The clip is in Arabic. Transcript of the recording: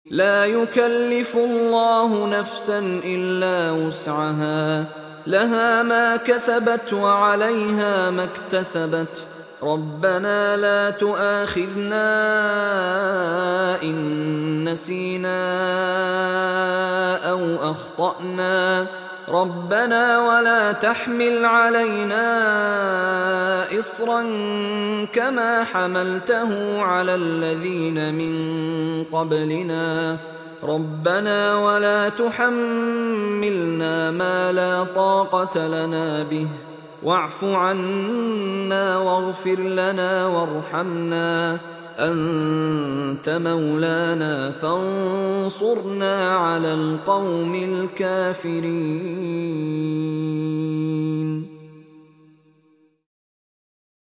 لا يكلف الله نفسا إلا وسعها، لها ما كسبت وعليها ما اكتسبت. ربنا لا تؤاخذنا إن نسينا أو أخطأنا، ربنا ولا تحمل علينا إصرا كما حملته على الذين من قبلنا، ربنا ولا تحملنا ما لا طاقة لنا به، واعف عنا واغفر لنا وارحمنا، أنت مولانا فانصرنا على القوم الكافرين.